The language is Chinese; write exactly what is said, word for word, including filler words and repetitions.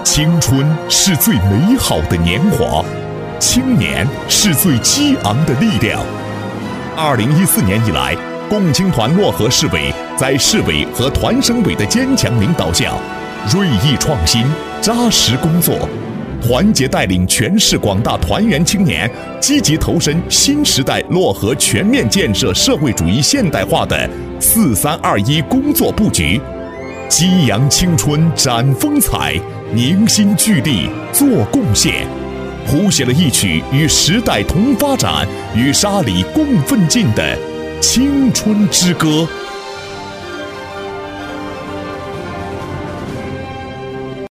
青春是最美好的年华，青年是最激昂的力量。二零一四年以来，共青团漯河市委在市委和团省委的坚强领导下，锐意创新，扎实工作，团结带领全市广大团员青年积极投身新时代漯河全面建设社会主义现代化的“四三二一”工作布局，激扬青春展风采，凝心聚力做贡献，谱写了一曲与时代同发展、与沙里共奋进的青春之歌。